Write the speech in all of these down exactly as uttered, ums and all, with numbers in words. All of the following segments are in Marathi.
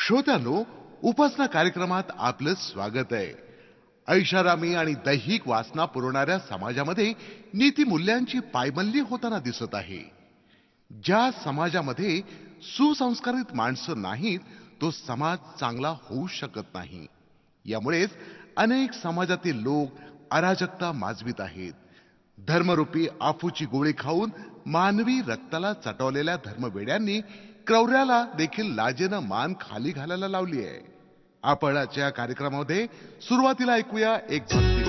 श्रोत्यांनो, उपासना कार्यक्रमात आपलं स्वागत आहे. ऐषारामी आणि दैहिक वासना पुरवणाऱ्या समाजामध्ये नीतिमूल्यांची पायमल्ली होताना दिसत आहे. ज्या समाजामध्ये सुसंस्कारित माणसं नाहीत, तो समाज चांगला होऊ शकत नाही. यामुळेच अनेक समाजातील लोक अराजकता माजवीत आहेत. धर्मरूपी आफूची गोळी खाऊन मानवी रक्ताला चटवलेल्या धर्मवेड्यांनी क्रौर्याला देखील लाजेनं मान खाली घालायला लावली आहे. आपण आजच्या कार्यक्रमामध्ये सुरुवातीला ऐकूया एक भक्तिगीत.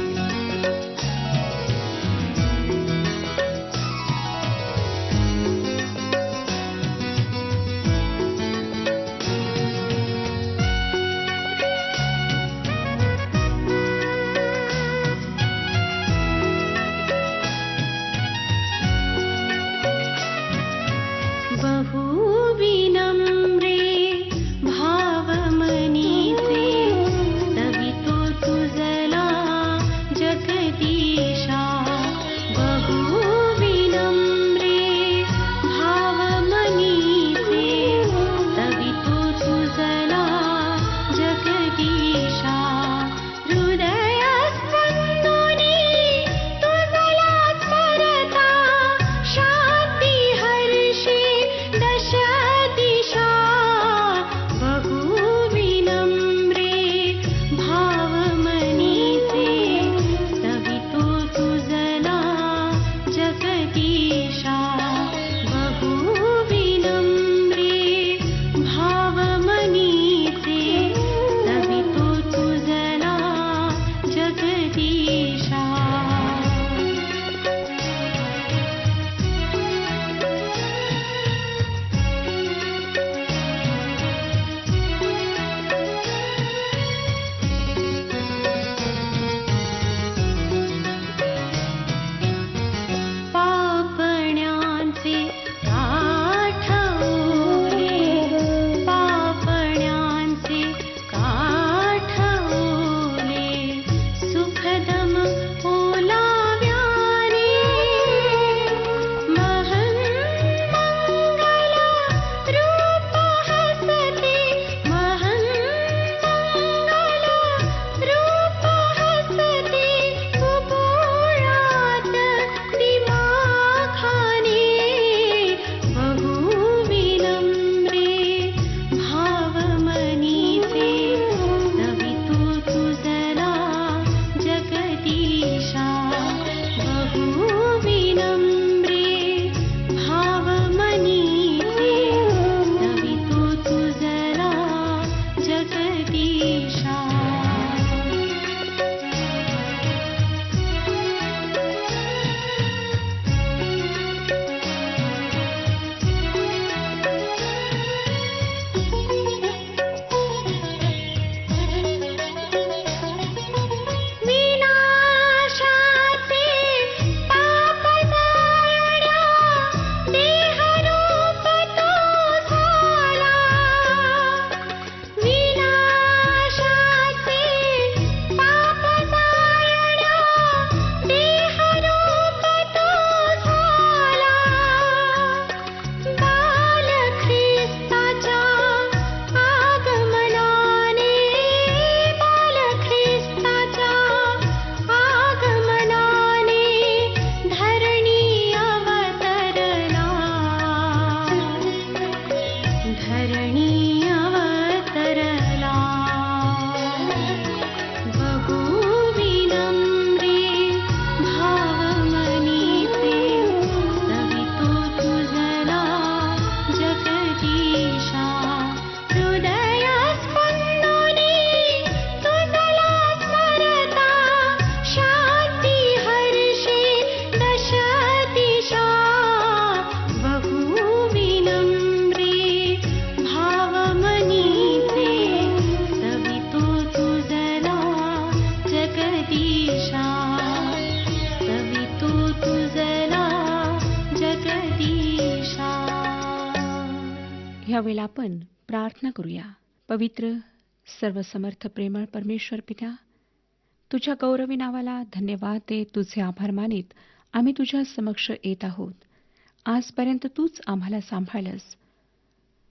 यावेळेला आपण प्रार्थना करूया. पवित्र सर्वसमर्थ प्रेमळ परमेश्वर पिता, तुझ्या गौरवी नावाला धन्यवाद देत तुझे आभार मानित आम्ही तुझ्या समक्ष येत आहोत. आजपर्यंत तूच आम्हाला सांभाळलंस.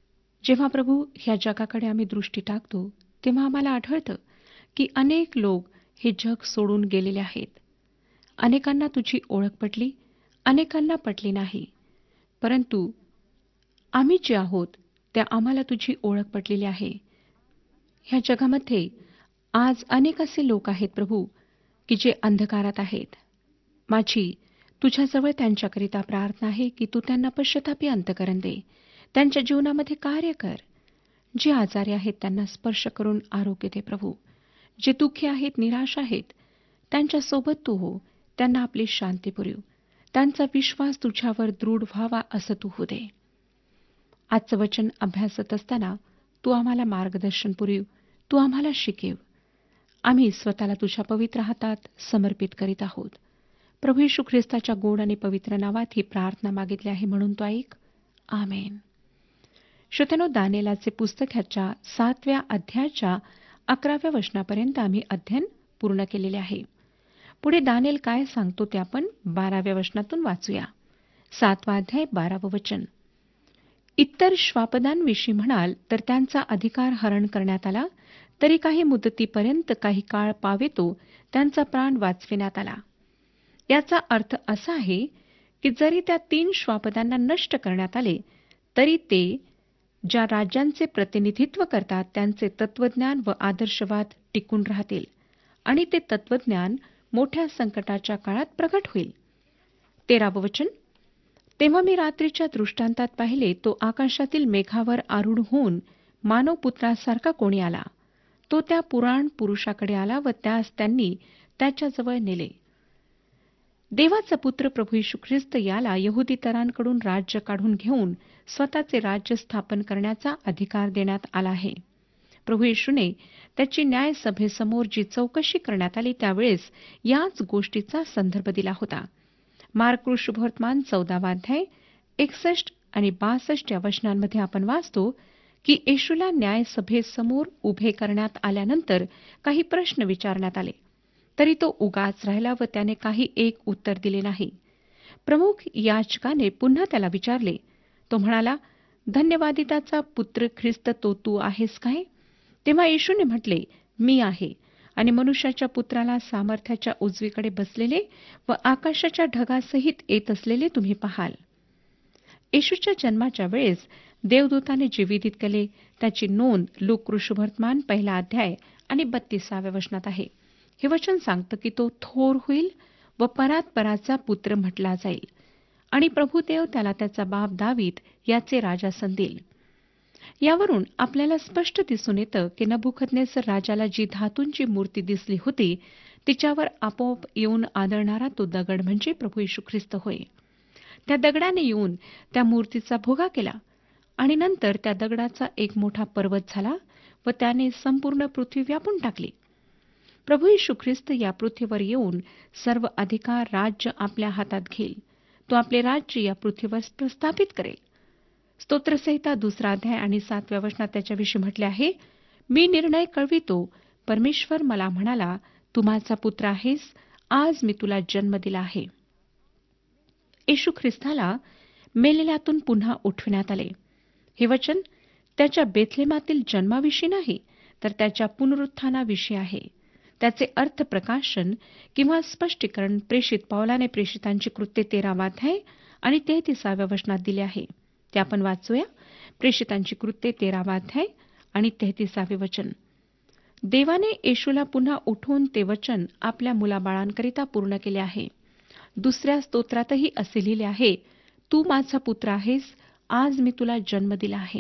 जेव्हा प्रभू ह्या जगाकडे आम्ही दृष्टी टाकतो तेव्हा आम्हाला आढळतं की अनेक लोक हे जग सोडून गेलेले आहेत. अनेकांना तुझी ओळख पटली, अनेकांना पटली नाही. परंतु आम्ही जे आहोत त्या आम्हाला तुझी ओळख पटलेली आहे. ह्या जगामध्ये आज अनेक असे लोक आहेत प्रभू की जे अंधकारात आहेत. माझी तुझ्याजवळ त्यांच्याकरिता प्रार्थना आहे की तू त्यांना पश्चातापी अंतःकरण दे, त्यांच्या जीवनामध्ये कार्य कर. जे आजारी आहेत त्यांना स्पर्श करून आरोग्य दे प्रभू. जे दुःखी आहेत, निराश आहेत, त्यांच्यासोबत तू हो, त्यांना आपली शांती पुरव. त्यांचा विश्वास तुझ्यावर दृढ व्हावा असं तू होऊ दे. आजचं वचन अभ्यासत असताना तू आम्हाला मार्गदर्शन पुरव, तू आम्हाला शिकव. आम्ही स्वतःला तुझ्या पवित्र हातात समर्पित करीत आहोत. प्रभू येशू ख्रिस्ताच्या गोड आणि पवित्र नावात ही प्रार्थना मागितली आहे म्हणून तो ऐक. आमेन. श्रोत्यानो, दानिएलाचे पुस्तक ह्याच्या सातव्या अध्यायाच्या अकराव्या वचनापर्यंत आम्ही अध्ययन पूर्ण केलेले आहे. पुढे दानिएल काय सांगतो ते आपण बाराव्या वचनातून वाचूया. सातवा अध्याय बारावं वचन. इतर श्वापदांविषयी म्हणाल तर त्यांचा अधिकार हरण करण्यात आला, तरी काही मुदतीपर्यंत काही काळ पावेतो त्यांचा प्राण वाचविण्यात आला. याचा अर्थ असा आहे की जरी त्या तीन श्वापदांना नष्ट करण्यात आले तरी ते ज्या राज्यांचे प्रतिनिधित्व करतात त्यांचे तत्वज्ञान व आदर्शवाद टिकून राहतील आणि ते तत्वज्ञान मोठ्या संकटाच्या काळात प्रगट होईल. तेरावं वचन. तेव्हा मी रात्रीच्या दृष्टांतात पाहिले, तो आकाशातील मेघावर आरूढ होऊन मानवपुत्रासारखा कोणी आला. तो त्या पुराण पुरुषाकडे आला व त्यास त्यांनी त्याच्याजवळ नेले. देवाचा पुत्र प्रभू येशू ख्रिस्त याला यहुदीतरांकडून राज्य काढून घेऊन स्वतःचे राज्य स्थापन करण्याचा अधिकार देण्यात आला आहे. प्रभू येशूने त्याची न्यायसभेसमोर जी चौकशी करण्यात आली त्यावेळेस याच गोष्टीचा संदर्भ दिला होता. मार्क शुभवर्तमान चौदावा अध्याय एकसष्ट आणि बासष्ट या वचनांमध्ये आपण वाचतो की येशूला न्यायसभेसमोर उभे करण्यात आल्यानंतर काही प्रश्न विचारण्यात आले, तरी तो उगाच राहिला व त्याने काही एक उत्तर दिले नाही. प्रमुख याजकाने पुन्हा त्याला विचारले. तो म्हणाला, धन्यवादिताचा पुत्र ख्रिस्त तो तू आहेस काय? तेव्हा येशूने म्हटले, मी आहे. आणि मनुष्याच्या पुत्राला सामर्थ्याच्या उजवीकडे बसलेले व आकाशाच्या ढगासहित येत असलेले तुम्ही पाहाल. येशूच्या जन्माच्या वेळेस देवदूताने जे विधित केले त्याची नोंद लूक शुभवर्तमान पहिला अध्याय आणि बत्तीसाव्या वचनात आहे. हे वचन सांगतं की तो थोर होईल व परात्पराचा पुत्र म्हटला जाईल आणि प्रभुदेव त्याला त्याचा बाप दावीद याचे राजासन देईल. यावरून आपल्याला स्पष्ट दिसून येतं की नबुकदनेस्सर राजाला जी धातूंची मूर्ती दिसली होती तिच्यावर आपोआप येऊन आदळणारा तो दगड म्हणजे प्रभू येशू ख्रिस्त होय. त्या दगडाने येऊन त्या मूर्तीचा भोगा केला आणि नंतर त्या दगडाचा एक मोठा पर्वत झाला व त्याने संपूर्ण पृथ्वी व्यापून टाकली. प्रभू येशू ख्रिस्त या पृथ्वीवर येऊन सर्व अधिकार राज्य आपल्या हातात घेईल. तो आपले राज्य या पृथ्वीवर प्रस्थापित करेल. स्तोत्रसंहिता दुसरा अध्याय आणि सातव्या वचनात त्याच्याविषयी म्हटले आहे, मी निर्णय कळवितो, परमेश्वर मला म्हणाला, तू माझा पुत्र आहेस, आज मी तुला जन्म दिला आहे. येशू ख्रिस्ताला मेलेल्यातून पुन्हा उठविण्यात आले. हे वचन त्याच्या बेथलेमातील जन्माविषयी नाही तर त्याच्या पुनरुत्थानाविषयी आहे. त्याचे अर्थप्रकाशन किंवा स्पष्टीकरण प्रेषित पौलाने प्रेषितांची कृत्ये तेरावा अध्याय आणि तेहतीसाव्या वचनात दिले आहे. ते आपण वाचूया. प्रेषितांची कृत्ये तेरावा अध्याय आणि तेहतीसावे वचन. देवाने येशूला पुन्हा उठवून ते वचन आपल्या मुलाबाळांकरिता पूर्ण केले आहे. दुसऱ्या स्तोत्रातही असे लिहिले आहे, तू माझा पुत्र आहेस, आज मी तुला जन्म दिला आहे.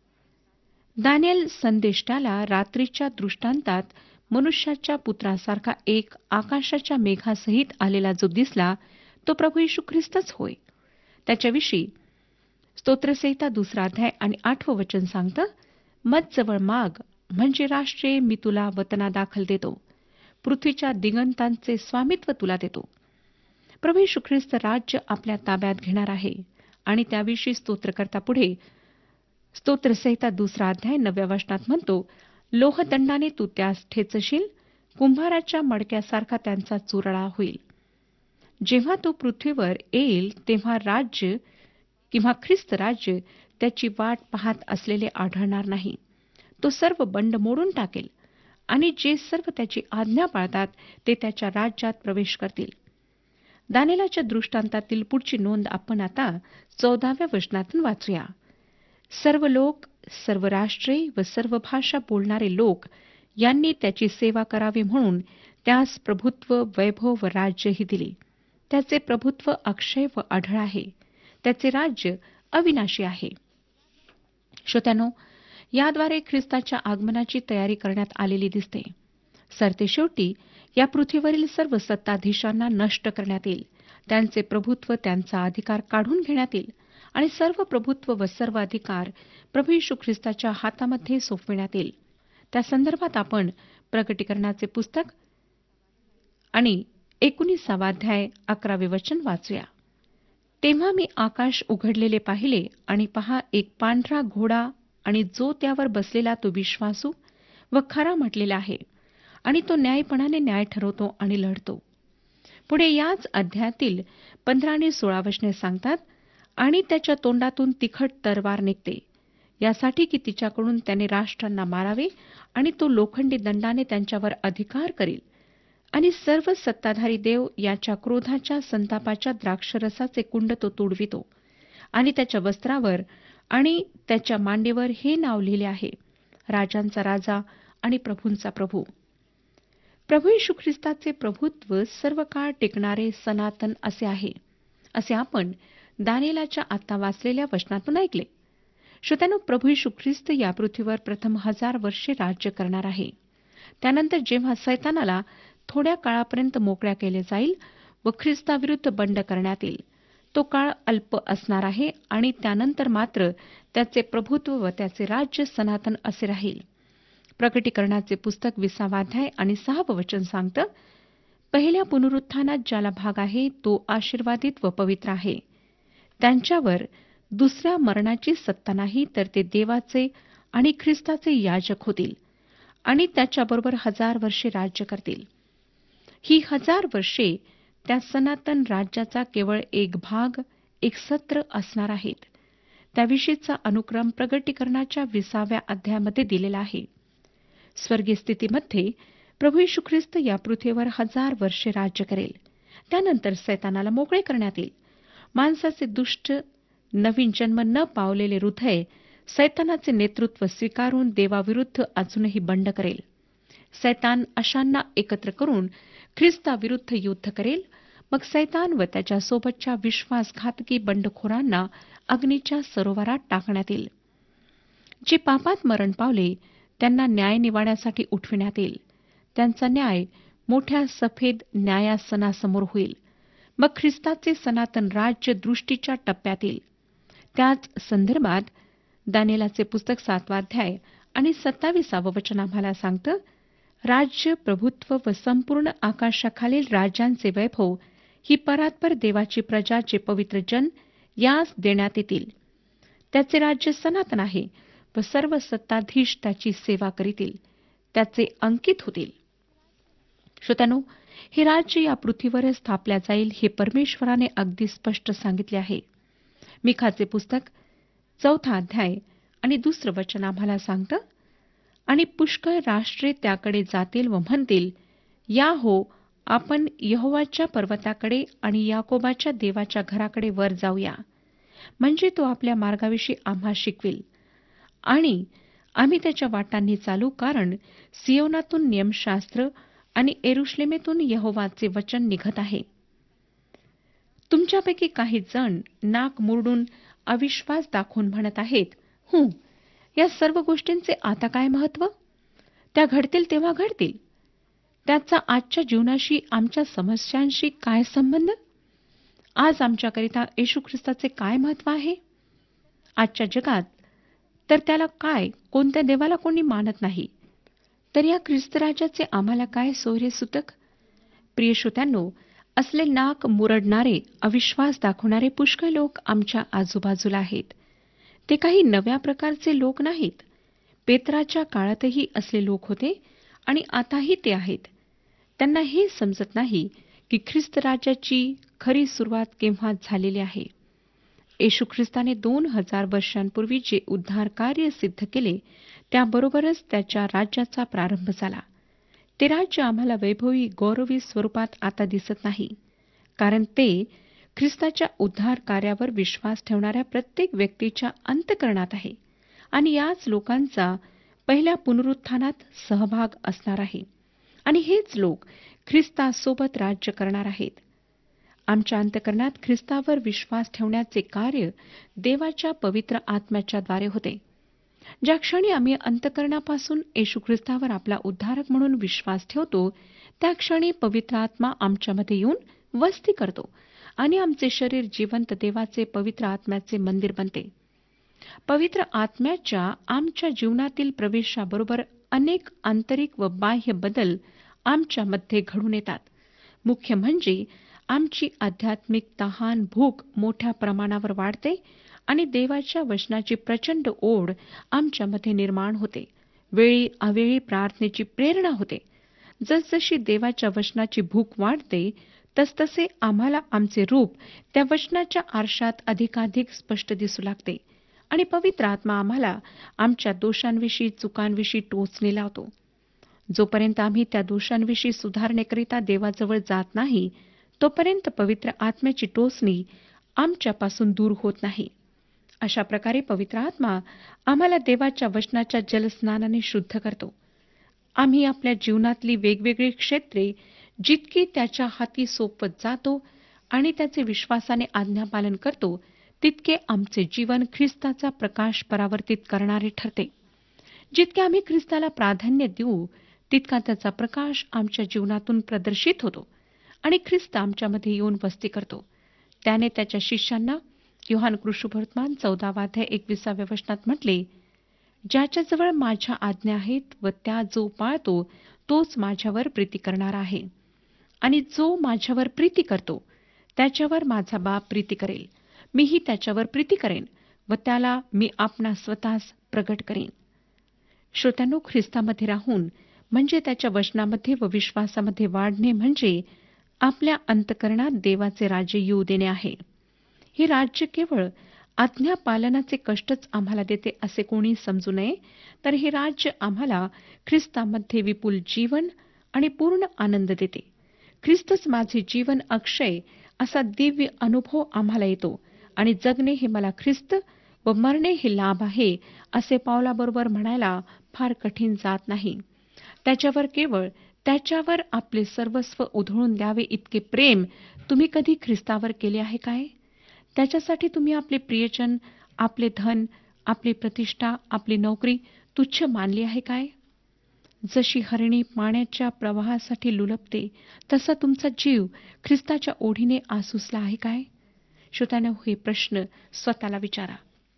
दानिएल संदेष्टाला रात्रीच्या दृष्टांतात मनुष्याच्या पुत्रासारखा एक आकाशाच्या मेघासहित आलेला जो दिसला तो प्रभू येशू ख्रिस्तच होय. त्याच्याविषयी स्तोत्रसंहिता दुसरा अध्याय आणि आठवं वचन सांगतं, मजजवळ माग म्हणजे राष्ट्रे मी तुला वतनादाखल देतो, पृथ्वीच्या दिगंतांचे स्वामित्व तुला देतो. प्रभू येशू ख्रिस्त राज्य आपल्या ताब्यात घेणार आहे आणि त्याविषयी स्तोत्रकर्ता पुढे स्तोत्रसंहिता दुसरा अध्याय नवव्या वचनात म्हणतो, लोहदंडाने तू त्यास ठेचशील, कुंभाराच्या मडक्यासारखा त्यांचा चुरळा होईल. जेव्हा तो पृथ्वीवर येईल तेव्हा राज्य किंवा ख्रिस्त राज्य त्याची वाट पाहत असलेले आढळणार नाही. तो सर्व बंड मोडून टाकेल आणि जे सर्व त्याची आज्ञा पाळतात ते त्याच्या राज्यात प्रवेश करतील. दानिएलाच्या दृष्टांतातील पुढची नोंद आपण आता चौदाव्या वचनातून वाचूया. सर्व लोक, सर्व राष्ट्रे व सर्व भाषा बोलणारे लोक यांनी त्याची सेवा करावी म्हणून त्यास प्रभुत्व, वैभव व राज्यही दिले. त्याचे प्रभुत्व अक्षय व अढळ आहे. त्याचे राज्य अविनाशी आहे. श्रोत्यानो, याद्वारे ख्रिस्ताच्या आगमनाची तयारी करण्यात आलेली दिसते. सरतेशेवटी या पृथ्वीवरील सर्व सत्ताधीशांना नष्ट करण्यात येईल. त्यांचे प्रभुत्व, त्यांचा अधिकार काढून घेण्यात येईल आणि सर्व प्रभुत्व व सर्व अधिकार प्रभू येशू ख्रिस्ताच्या हातामध्ये सोपविण्यात येईल. त्या संदर्भात आपण प्रकटीकरणाचे पुस्तक आणि एकोणीसावा अध्याय अकरावे वचन वाचूया. तेव्हा मी आकाश उघडलेले पाहिले आणि पहा, एक पांढरा घोडा आणि जो त्यावर बसलेला तो विश्वासू व खरा म्हटलेला आहे आणि तो न्यायपणाने न्याय ठरवतो आणि लढतो. पुढे याच अध्यायातील पंधरा आणि सोळा वचने सांगतात, आणि त्याच्या तोंडातून तिखट तरवार निघते, यासाठी की तिच्याकडून त्याने राष्ट्रांना मारावे आणि तो लोखंडी दंडाने त्यांच्यावर अधिकार करील. आणि सर्व सत्ताधारी देव याच्या क्रोधाच्या संतापाच्या द्राक्षरसाचे कुंड तो तुडवितो. आणि त्याच्या वस्त्रावर आणि त्याच्या मांडीवर हे नाव लिहिले आहे, राजांचा राजा आणि प्रभूंचा प्रभू. प्रभू येशू ख्रिस्ताचे प्रभुत्व सर्व काळ टिकणारे सनातन असे आहे, असे आपण दानिएलाच्या आता वाचलेल्या वचनातून ऐकले. श्रोत्यानो, प्रभू येशू ख्रिस्त या पृथ्वीवर प्रथम हजार वर्षे राज्य करणार आहे. त्यानंतर जेव्हा सैतानाला थोड्या काळापर्यंत मोकळ्या केले जाईल व ख्रिस्ताविरुद्ध बंड करण्यात येईल, तो काळ अल्प असणार आहे आणि त्यानंतर मात्र त्याचे प्रभुत्व व त्याचे राज्य सनातन असे राहील. प्रकटीकरणाचे पुस्तक विसावा अध्याय आणि सहावं वचन सांगतं, पहिल्या पुनरुत्थानात ज्याला भाग आहे तो आशीर्वादित व पवित्र आहे. त्यांच्यावर दुसऱ्या मरणाची सत्ता नाही, तर ते देवाचे आणि ख्रिस्ताचे याजक होतील आणि त्याच्याबरोबर हजार वर्षे राज्य करतील. ही हजार वर्षे त्या सनातन राज्याचा केवळ एक भाग, एक सत्र असणार आहेत. त्याविषयीचा अनुक्रम प्रकटीकरणाच्या विसाव्या अध्यायामध्ये दिलेला आहे. स्वर्गीय स्थितीमध्ये प्रभू येशू ख्रिस्त या पृथ्वीवर हजार वर्षे राज्य करेल. त्यानंतर सैतानाला मोकळे करण्यात येईल. माणसाचे दुष्ट नवीन जन्म न पावलेले हृदय सैतानाचे नेतृत्व स्वीकारून देवाविरुद्ध अजूनही बंड करेल. सैतान अशांना एकत्र करून ख्रिस्ताविरुद्ध युद्ध करेल. मग सैतान व त्याच्यासोबतच्या विश्वासघातकी बंडखोरांना अग्नीच्या सरोवरात टाकण्यात येईल. जे पापात मरण पावले त्यांना न्याय निवाड्यासाठी उठविण्यात येईल. त्यांचा न्याय मोठ्या सफेद न्यायासनासमोर होईल. मग ख्रिस्ताचे सनातन राज्य दृष्टीच्या टप्प्यात येईल. त्याच संदर्भात दानिएलाचे पुस्तक सातवा अध्याय आणि सत्ताविसावं वचन आम्हाला सांगतं, राज्य, प्रभुत्व व संपूर्ण आकाशाखालील राज्यांचे वैभव ही परात्पर देवाची प्रजा, जे पवित्र जन, यास देण्यात येतील. त्याचे राज्य सनातन आहे व सर्व सत्ताधीश त्याची सेवा करीतील, त्याचे अंकित होतील. श्रोत्यानो, हे राज्य या पृथ्वीवर स्थापल्या जाईल हे परमेश्वराने अगदी स्पष्ट सांगितले आहे. मिखाचे पुस्तक चौथा अध्याय आणि दुसरं वचन आम्हाला सांगतं, आणि पुष्कळ राष्ट्रे त्याकडे जातील व म्हणतील, या हो, आपण यहोवाच्या पर्वताकडे आणि याकोबाच्या देवाच्या घराकडे वर जाऊया. म्हणजे तो आपल्या मार्गाविषयी आम्हा शिकवेल आणि आम्ही त्याच्या वाटांनी चालू, कारण सियोनातून नियमशास्त्र आणि यरुश्लेमेतून यहोवाचे वचन निघत आहे. तुमच्यापैकी काही जण नाक मुरडून अविश्वास दाखवून म्हणत आहेत, हू, या सर्व गोष्टींचे आता काय महत्व? त्या घडतील तेव्हा घडतील. त्याचा आजच्या जीवनाशी, आमच्या समस्यांशी काय संबंध? आज आमच्याकरिता येशू ख्रिस्ताचे काय महत्व आहे? आजच्या जगात तर त्याला काय, कोणत्या देवाला कोणी मानत नाही, तर या ख्रिस्तराजाचे आम्हाला काय सोयरे सुतक? प्रिय श्रोत्यांनो, असले नाक मुरडणारे, अविश्वास दाखवणारे पुष्कळ लोक आमच्या आजूबाजूला आहेत. ते काही नव्या प्रकारचे लोक नाहीत. पेत्राच्या काळातही असले लोक होते आणि आताही ते आहेत. त्यांना हे समजत नाही की ख्रिस्त राजाची खरी सुरुवात केव्हा झालेली आहे. येशू ख्रिस्ताने दोन हजार वर्षांपूर्वी जे उद्धार कार्य सिद्ध केले त्याबरोबरच त्याच्या राज्याचा प्रारंभ झाला. ते राज्य आम्हाला वैभवी गौरवी स्वरूपात आता दिसत नाही, कारण ते ख्रिस्ताच्या उद्धार कार्यावर विश्वास ठेवणाऱ्या प्रत्येक व्यक्तीच्या अंतःकरणात आहे आणि याच लोकांचा पहिल्या पुनरुत्थानात सहभाग असणार आहे आणि हेच लोक ख्रिस्तासोबत राज्य करणार आहेत. आमच्या अंतःकरणात ख्रिस्तावर विश्वास ठेवण्याचे कार्य देवाच्या पवित्र आत्म्याच्या द्वारे होते. ज्या क्षणी आम्ही अंतःकरणापासून येशू ख्रिस्तावर आपला उद्धारक म्हणून विश्वास ठेवतो, त्या क्षणी पवित्र आत्मा आमच्यामध्ये येऊन वस्ती करतो आणि आमचे शरीर जिवंत देवाचे पवित्र आत्म्याचे मंदिर बनते. पवित्र आत्म्याच्या आमच्या जीवनातील प्रवेशाबरोबर अनेक आंतरिक व बाह्य बदल आमच्यामध्ये घडून येतात. मुख्य म्हणजे आमची आध्यात्मिक तहान भूक मोठ्या प्रमाणावर वाढते आणि देवाच्या वचनाची प्रचंड ओढ आमच्यामध्ये निर्माण होते. वेळी अवेळी प्रार्थनेची प्रेरणा होते. जसजशी देवाच्या वचनाची भूक वाढते तसतसे आम्हाला आमचे रूप त्या वचनाच्या आरशात अधिकाधिक स्पष्ट दिसू लागते आणि पवित्र आत्मा आम्हाला आमच्या दोषांविषयी चुकांविषयी टोचणे लावतो. जोपर्यंत आम्ही त्या दोषांविषयी सुधारणेकरिता देवाजवळ जात नाही तोपर्यंत पवित्र आत्म्याची टोचणी आमच्यापासून दूर होत नाही. अशा प्रकारे पवित्र आत्मा आम्हाला देवाच्या वचनाच्या जलस्नानाने शुद्ध करतो. आम्ही आपल्या जीवनातली वेगवेगळी क्षेत्रे जितकी त्याच्या हाती सोपवत जातो आणि त्याचे विश्वासाने आज्ञापालन करतो, तितके आमचे जीवन ख्रिस्ताचा प्रकाश परावर्तित करणारे ठरते. जितके आम्ही ख्रिस्ताला प्राधान्य देऊ तितका त्याचा प्रकाश आमच्या जीवनातून प्रदर्शित होतो आणि ख्रिस्त आमच्यामध्ये येऊन वस्ती करतो. त्याने त्याच्या शिष्यांना योहान कृष्णवर्तमान चौदावा अध्याय एकविसाव्या वचनात म्हटले, ज्याच्याजवळ माझ्या आज्ञा आहेत व त्या जो पाळतो तोच माझ्यावर प्रीती करणारा आहे आणि जो माझ्यावर प्रीती करतो त्याच्यावर माझा बाप प्रीती करेल. मीही त्याच्यावर प्रीती करेन व त्याला मी आपणा स्वतःस प्रगट करेन. श्रोत्यांनो, ख्रिस्तामध्ये राहून म्हणजे त्याच्या वचनामध्ये व विश्वासामध्ये वाढणे म्हणजे आपल्या अंतःकरणात देवाचे राज्य येऊ देणे आहे. हे राज्य केवळ आज्ञापालनाचे कष्टच आम्हाला देते असे कोणी समजू नये, तर हे राज्य आम्हाला ख्रिस्तामध्ये विपुल जीवन आणि पूर्ण आनंद देते. ख्रिस्तच माझे जीवन अक्षय असा दिव्य अनुभव आम्हाला येतो आणि जगणे हे मला ख्रिस्त व मरणे हे लाभ आहे असे पावलाबरोबर म्हणायला फार कठीण जात नाही. त्याच्यावर केवळ त्याच्यावर आपले सर्वस्व उधळून द्यावे इतके प्रेम तुम्ही कधी ख्रिस्तावर केले आहे काय? त्याच्यासाठी तुम्ही आपले प्रियजन, आपले धन, आपली प्रतिष्ठा, आपली नोकरी तुच्छ मानली आहे काय? जशी हरिणी पाण्याच्या प्रवाहासाठी लुलपते तसा तुमचा जीव ख्रिस्ताच्या ओढीने आसुसला आहे काय? श्रोत्यांनो, हे प्रश्न स्वतःला विचारा.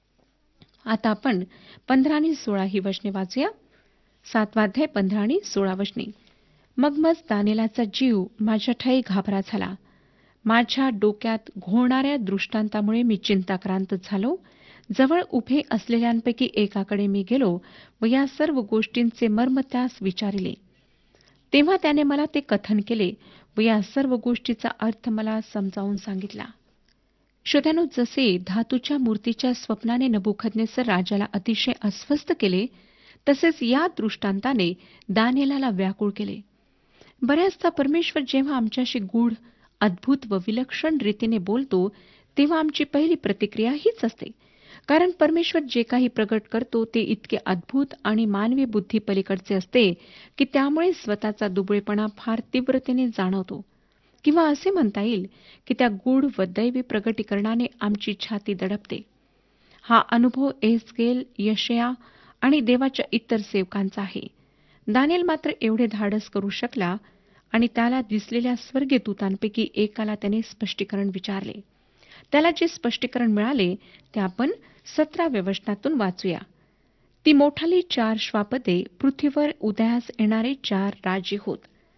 आता आपण पंधरा आणि सोळा ही वचने वाचूया. सातवा अध्याय पंधरा आणि सोळा वचने. मग मज दानिएलाचा जीव माझ्या ठायी घाबरा झाला. माझ्या डोक्यात घोळणाऱ्या दृष्टांतामुळे मी चिंताक्रांत झालो. जवळ उभे असलेल्यांपैकी एकाकडे मी गेलो व या सर्व गोष्टींचे मर्म त्यास विचारिले. तेव्हा त्याने मला ते कथन केले व या सर्व गोष्टीचा अर्थ मला समजावून सांगितला. श्रोत्यांनो, जसे धातूच्या मूर्तीच्या स्वप्नाने नबुकदनेस्सर राजाला अतिशय अस्वस्थ केले, तसेच या दृष्टांताने दानिएलाला व्याकुळ केले. बऱ्याचदा परमेश्वर जेव्हा आमच्याशी गूढ, अद्भुत व विलक्षण रीतीने बोलतो तेव्हा आमची पहिली प्रतिक्रिया हीच असते, कारण परमेश्वर जे काही प्रगट करतो ते इतके अद्भुत आणि मानवी बुद्धी पलीकडचे असते की त्यामुळे स्वतःचा दुबळेपणा फार तीव्रतेने जाणवतो. किंवा असे म्हणता येईल की त्या गूढ व दैवी प्रगटीकरणाने आमची छाती दडपते. हा अनुभव एहेजकेल, यशया आणि देवाच्या इतर सेवकांचा आहे. दानिएल मात्र एवढे धाडस करू शकला आणि त्याला दिसलेल्या स्वर्गीय दूतांपैकी एकाला त्याने स्पष्टीकरण विचारले. त्याला जे स्पष्टीकरण मिळाले ते आपण सतराव्या वचनातून वाचूया. ती मोठाली चार श्वापदे पृथ्वीवर उदयास येणारे चार राजे होत.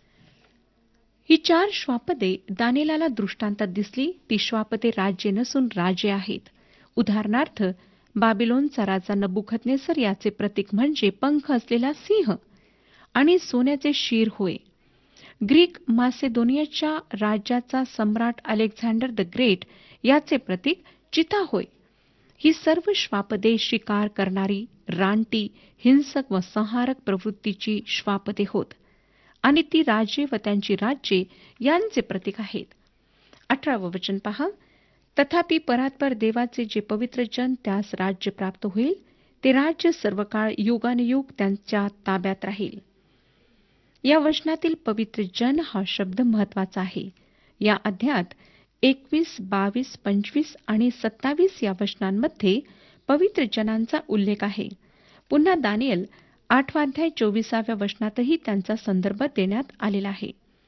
ही चार श्वापदे दानिएलाला दृष्टांतात दिसली. ती श्वापदे राज्ये नसून राजे आहेत. उदाहरणार्थ, बाबिलोनचा राजा नबुकदनेस्सर याचे प्रतीक म्हणजे पंख असलेला सिंह आणि सोन्याचे शीर होय. ग्रीक मासेदोनियाच्या राज्याचा सम्राट अलेक्झांडर द ग्रेट याचे प्रतीक चिता होय. ही सर्व श्वापदे शिकार करणारी, रानटी, हिंसक व संहारक प्रवृत्तीची श्वापदे होत आणि ती राजे व त्यांची राज्ये यांचे प्रतीक आहेत. अठरावं वचन पहा. तथापि परात्पर देवाचे जे पवित्र जन त्यास राज्य प्राप्त होईल, ते राज्य सर्व काळ युगानुयुग त्यांच्या ताब्यात राहील. या वचनातील पवित्र जन हा शब्द महत्वाचा आहे. या अध्यायात एकवीस, बावीस, पंचवीस आणि सत्तावीस या वचनांमध्ये पवित्र जनांचा उल्लेख आहे. पुन्हा दानिएल आठवा अध्याय चोवीसाव्या वचनातही त्यांचा संदर्भ देण्यात आलेला आहे.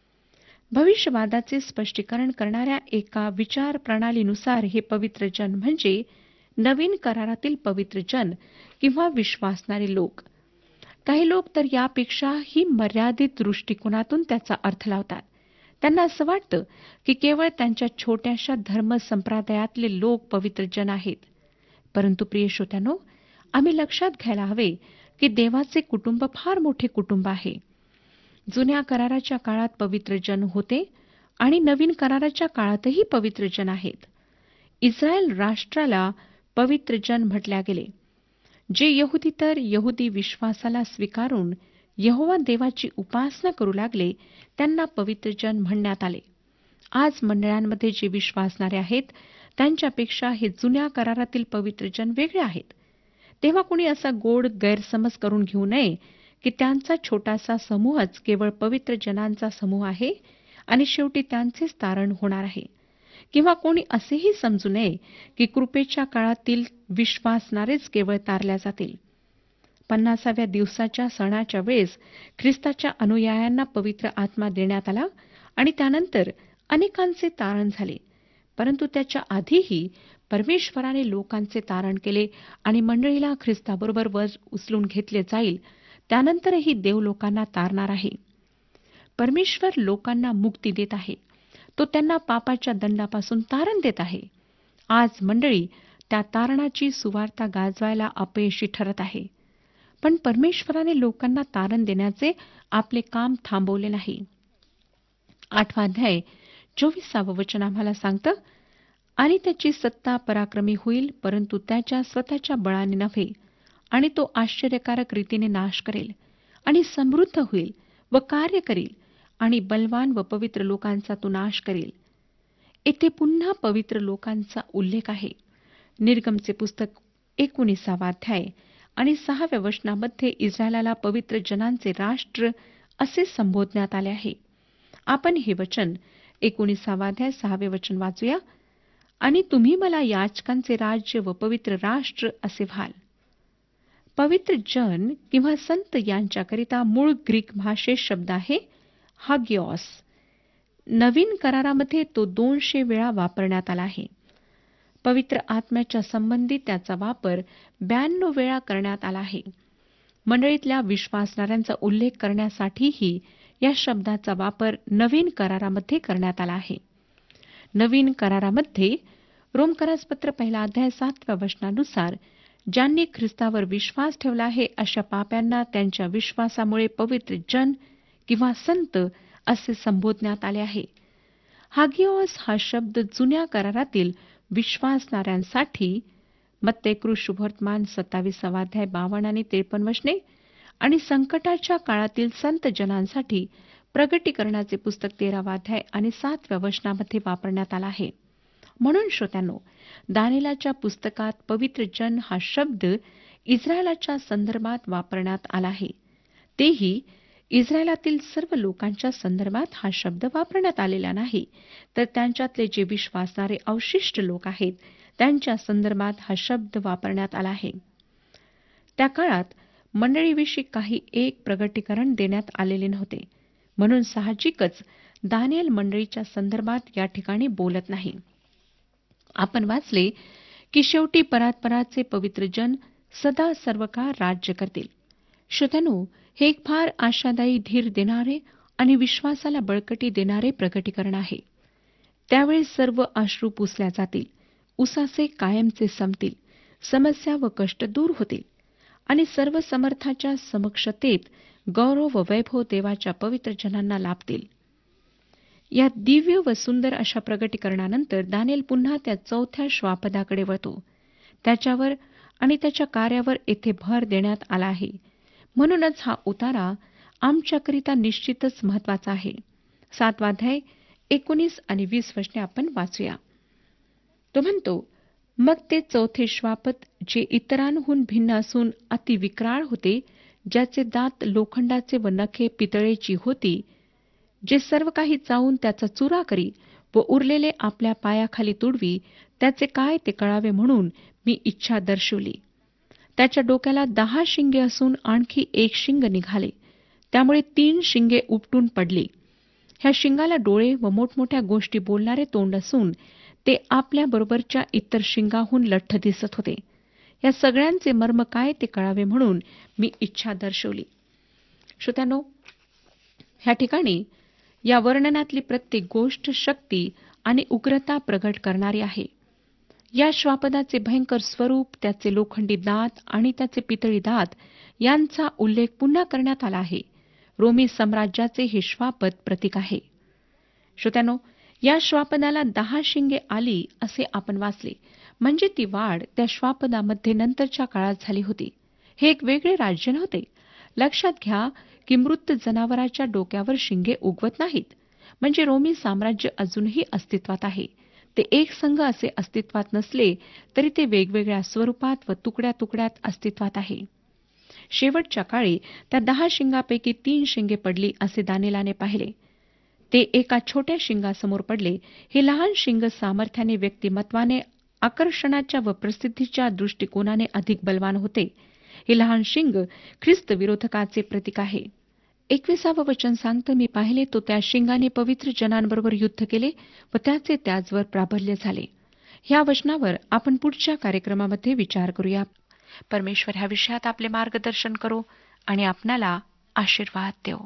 भविष्यवादाचे स्पष्टीकरण करणाऱ्या एका विचार प्रणालीनुसार हे पवित्र जन म्हणजे नवीन करारातील पवित्र जन किंवा विश्वासणारे लोक. काही लोक तर यापेक्षाही मर्यादित दृष्टिकोनातून त्याचा अर्थ लावतात. त्यांना असं वाटतं की केवळ त्यांच्या छोट्याशा धर्म संप्रदायातले लोक पवित्र जन आहेत. परंतु प्रिय श्रोत्यानो, आम्ही लक्षात घ्यायला हवे की देवाचे कुटुंब फार मोठे कुटुंब आहे. जुन्या कराराच्या काळात पवित्र जन होते आणि नवीन कराराच्या काळातही पवित्र जन आहेत. इस्रायल राष्ट्राला पवित्र जन म्हटल्या गेले. जे यहुदी तर यहुदी विश्वासाला स्वीकारून यहोवा देवाची उपासना करू लागले, त्यांना पवित्र जन म्हणण्यात आले. आज मंडळांमध्ये जे विश्वासणारे आहेत, त्यांच्यापेक्षा हे जुन्या करारातील पवित्र जन वेगळे आहेत. तेव्हा कोणी असा गोड गैरसमज करून घेऊ नये की त्यांचा छोटासा समूहच केवळ पवित्र जनांचा समूह आहे आणि शेवटी त्यांचेच तारण होणार आहे. किंवा कोणी असेही समजू नये की कृपेच्या काळातील विश्वासणारेच केवळ तारल्या जातील. पन्नासाव्या दिवसाच्या सणाच्या वेळेस ख्रिस्ताच्या अनुयायांना पवित्र आत्मा देण्यात आला आणि त्यानंतर अनेकांचे तारण झाले. परंतु त्याच्या आधीही परमेश्वराने लोकांचे तारण केले आणि मंडळीला ख्रिस्ताबरोबर वर उचलून घेतले जाईल. त्यानंतरही देव लोकांना तारणार आहे. परमेश्वर लोकांना मुक्ती देत आहे. तो त्यांना पापाच्या दंडापासून तारण देत आहे. आज मंडळी त्या तारणाची सुवार्ता गाजवायला अपयशी ठरत आहे. पण परमेश्वराने लोकांना तारण देण्याचे आपले काम थांबवले नाही. आठवा अध्याय चोवीसावं वचन आम्हाला सांगतं, आणि त्याची सत्ता पराक्रमी होईल, परंतु त्याच्या स्वतःच्या बळाने नव्हे, आणि तो आश्चर्यकारक रीतीने नाश करेल आणि समृद्ध होईल व कार्य करील आणि बलवान व पवित्र लोकांचा तो नाश करेल. येथे पुन्हा पवित्र लोकांचा उल्लेख आहे. निर्गमचे पुस्तक एकोणीसावा अध्याय आणि सहाव्या वचनामध्ये इस्रायलाला पवित्र जनांचे राष्ट्र असे संबोधण्यात आले आहे. आपण हे वचन एकोणीसावा अध्याय सहावे वचन वाचूया. आणि तुम्ही मला याजकांचे राज्य व पवित्र राष्ट्र असे व्हाल. पवित्र जन किंवा संत यांच्याकरिता मूळ ग्रीक भाषेत शब्द आहे हागिओस. नवीन करारामध्ये तो दोनशे वेळा वापरण्यात आला आहे. पवित्र आत्म्याच्या संबंधी त्याचा वापर ब्याण्णव वेळा करण्यात आला आहे. मंडळीतल्या विश्वासणाऱ्यांचा उल्लेख करण्यासाठीही या शब्दाचा वापर नवीन करारामध्ये करण्यात आला आहे. नवीन करारामध्ये रोमकरासपत्र पहिला अध्याय सातव्या वचनानुसार ज्यांनी ख्रिस्तावर विश्वास ठेवला आहे अशा पाप्यांना त्यांच्या विश्वासामुळे पवित्र जन किंवा संत असे संबोधण्यात आले आहे. हागिओस हा शब्द जुन्या करारातील विश्वासणाऱ्यांसाठी मत्ते शुभवर्तमान सत्तावीसावा अध्याय बावन्न आणि त्रेपन्न वचने आणि संकटाच्या काळातील संत जनांसाठी प्रगटीकरणाचे पुस्तक तेरावा अध्याय आणि सातव्या वचनामध्ये वापरण्यात आला आहे. म्हणून श्रोत्यांनो, दानिएलाच्या पुस्तकात पवित्र जन हा शब्द इस्रायलाच्या संदर्भात वापरण्यात आला आहे. तेही इस्रायलातील सर्व लोकांच्या संदर्भात हा शब्द वापरण्यात आलेला नाही, तर त्यांच्यातले जे विश्वासणारे अवशिष्ट लोक आहेत त्यांच्या संदर्भात हा शब्द वापरण्यात आला आहे. त्या काळात मंडळीविषयी काही एक प्रगटीकरण देण्यात आलेले नव्हते. म्हणून साहजिकच दानिएल मंडळीच्या संदर्भात या ठिकाणी बोलत नाही. आपण वाचले की शेवटी परात्पराचे पवित्र जन सदा सर्व काळ राज्य करतील. श्रोत्यानो, हे एक फार आशादायी, धीर देणारे आणि विश्वासाला बळकटी देणारे प्रगटीकरण आहे. त्यावेळी सर्व अश्रू पुसल्या जातील, उसासे कायमचे संपतील, समस्या व कष्ट दूर होतील आणि सर्व समर्थाच्या समक्षतेत गौरव व वैभव देवाच्या पवित्र जनांना लाभतील. या दिव्य व सुंदर अशा प्रगटीकरणानंतर दानिएल पुन्हा त्या चौथ्या श्वापदाकडे वळतो. त्याच्यावर आणि त्याच्या कार्यावर येथे भर देण्यात आला आहे. म्हणूनच हा उतारा आमच्याकरिता निश्चितच महत्वाचा आहे. सातवा अध्याय एकोणीस आणि वीस वचने आपण वाचूया. तो म्हणतो, मग ते चौथे श्वापद जे इतरांहून भिन्न असून अतिविक्राळ होते, ज्याचे दात लोखंडाचे व नखे पितळेची होती, जे सर्व काही चावून त्याचा चुरा करी व उरलेले आपल्या पायाखाली तुडवी, त्याचे काय ते कळावे म्हणून मी इच्छा दर्शवली. त्याच्या डोक्याला दहा शिंगे असून आणखी एक शिंग निघाले, त्यामुळे तीन शिंगे उपटून पडली. ह्या शिंगाला डोळे व मोठमोठ्या गोष्टी बोलणारे तोंड असून ते आपल्याबरोबरच्या इतर शिंगाहून लठ्ठ दिसत होते. या सगळ्यांचे मर्म काय ते कळावे म्हणून मी इच्छा दर्शवली. श्रोत्यानो, ह्या ठिकाणी या वर्णनातली प्रत्येक गोष्ट शक्ती आणि उग्रता प्रगट करणारी आहे. या श्वापदाचे भयंकर स्वरूप, त्याचे लोखंडी दात आणि त्याचे पितळी दात यांचा उल्लेख पुन्हा करण्यात आला आहे. रोमी साम्राज्याचे हे श्वापद प्रतीक आहे. श्रोत्यानो, या श्वापदाला दहा शिंगे आली असे आपण वाचले, म्हणजे ती वाढ त्या श्वापदामध्ये नंतरच्या काळात झाली होती. हे एक वेगळे राज्य नव्हते. लक्षात घ्या की मृत जनावराच्या डोक्यावर शिंगे उगवत नाहीत. म्हणजे रोमी साम्राज्य अजूनही अस्तित्वात आहे. ते एक संघ असे अस्तित्वात नसले तरी ते वेगवेगळ्या स्वरूपात व तुकड्या तुकड्यात अस्तित्वात आहे. शेवटच्या काळी त्या दहा शिंगापैकी तीन शिंगे पडली असे दानिएलाने पाहिले. ते एका छोट्या शिंगासमोर पडले. हे लहान शिंग सामर्थ्याने, व्यक्तिमत्वाने, आकर्षणाच्या व प्रसिद्धीच्या दृष्टिकोनाने अधिक बलवान होते. हे लहान शिंग ख्रिस्त विरोधकाचे प्रतीक आहे. एकविसावं वचन सांगतं, मी पाहिले तो त्या शिंगाने पवित्र जनांबरोबर युद्ध केले व त्याचे त्याचवर प्राबल्य झाले. ह्या वचनावर आपण पुढच्या कार्यक्रमामध्ये विचार करूया. परमेश्वर ह्या विषयात आपले मार्गदर्शन करो आणि आपणाला आशीर्वाद देऊ.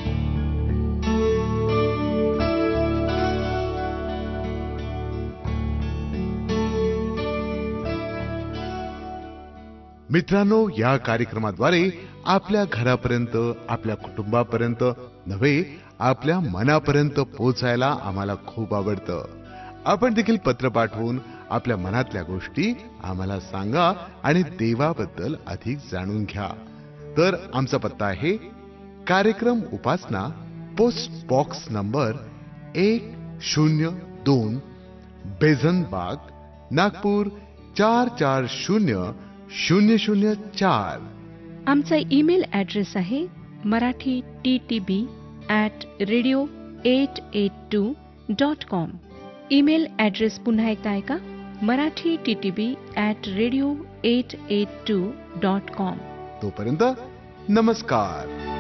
मित्रांनो, या कार्यक्रमाद्वारे आपल्या घरापर्यंत, आपल्या कुटुंबापर्यंत नव्हे, आपल्या मनापर्यंत पोहोचायला आम्हाला खूप आवडतं. आपण देखील पत्र पाठवून आपल्या मनातल्या गोष्टी आम्हाला सांगा आणि देवाबद्दल अधिक जाणून घ्या. तर आमचा पत्ता आहे कार्यक्रम उपासना, पोस्ट बॉक्स नंबर एक शून्य दोन, बेझन बाग, नागपूर चार चार शून्य शून्य शून्य चार. आमचा ईमेल ॲड्रेस आहे Marathi T T B at radio eight eight two dot com. Email address पुन्हा एकदा ऐका, Marathi T T B at radio eight eight two dot com. तोपर्यंत नमस्कार.